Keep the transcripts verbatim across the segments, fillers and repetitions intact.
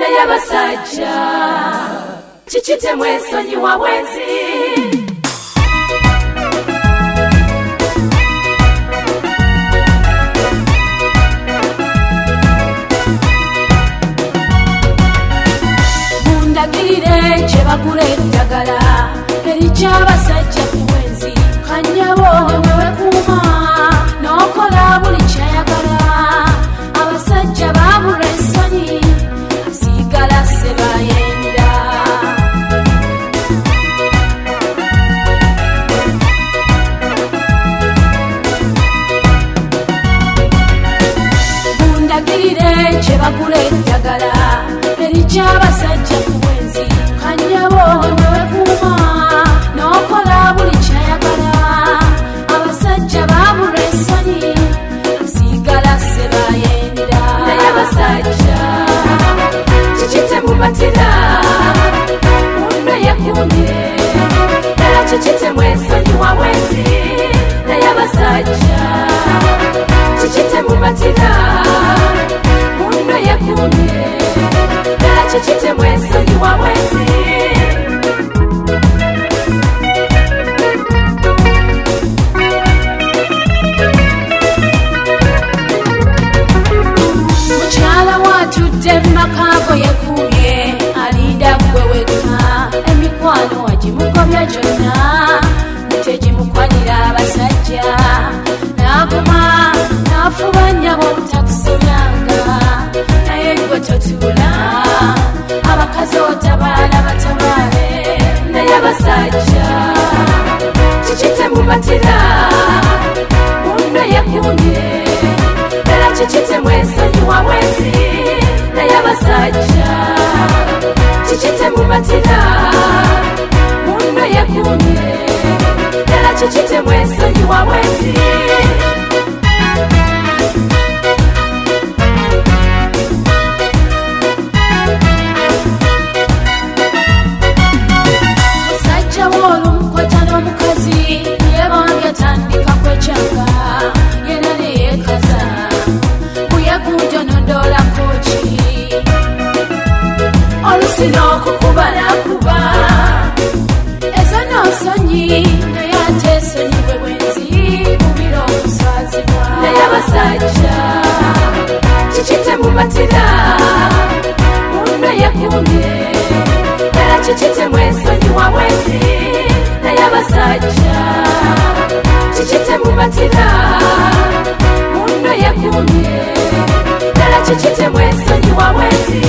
naye abasajja kikite mwesonyiwa bwenzi. Mundagirire kye bagula eddagala eriky'abasajja ku bwenzi. Kanyabo wewe kuuma n'okola buli kyayagala. Abasajja baabula ensonyi asigala sebayenda. Mundagirire kye bagula eddagala eriky'abasajja ku bwenzi. Kanyabo wewe kuuma n'okola buli kyayagala. Abasajja baabula ensonyi asigala sebayenda. Naye abasajja kikite mumatira munno yekumye era kikite mwesonyiwa bwenzi. Naye abasajja kikite mumatira munno yekumye era kikite mwesonyiwa bwenzi. Mukyala watudde mumakago yekumye alinda gwe wekka. Emikwano wagimugobya gyonna mutegimukwanira abasajja. N'aguma n'afuba nnyabo obutakusomyanga naye gwe totuula. Abakazi otabaala batabaale. Naye abasajja kikite mumatira munno yekumye era kikite mwesonyiwa bwenzi. Naye abasajja kikite mumatira munno yekumye era kikite mwesonyiwa bwenzi. Musajja w'olumukwata n'omukazi yebambye atandika kwekyanga yena neyeekaza buyagunjo nondolako ki. Olusi n'okukuba n'akuba ezo n'onsonyi naye ate esonyi bwe bwenzi bubira okuswazibwa. Naye abasajja kikite mumatira munno yekumye era kikite mwesonyiwa bwenzi. Naye abasajja kikite mumatira munno yekumye era kikite mwesonyiwa bwenzi.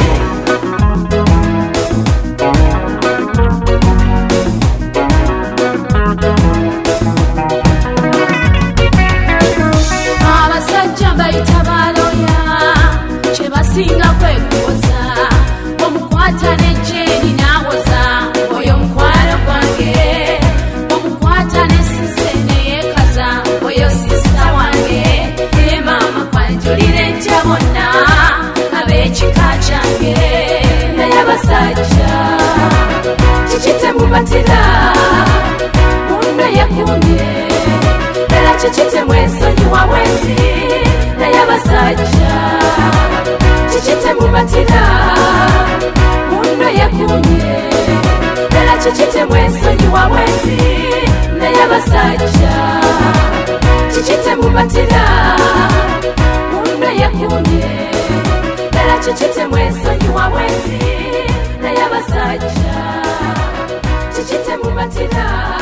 Abasajja bayita baloya kye basinga kwekuwoza. Omukwata n'ejjeeri n'awoza oyo mukwano gwange. Omukwata n'essise neyeekaza oyo sisita wange. Ye maama kwanjulira entya bonna ab'ekika kyange. Naye abasajja kikite mumatira munno yekumye era kikite mwesonyiwa bwenzi. Naye abasajja kikite mumatira munno yekumye era kikite mwesonyiwa bwenzi. Naye abasajja kikite mumatira munno yekumye era kikite mwesonyiwa bwenzi. Naye abasajja kikite mumatira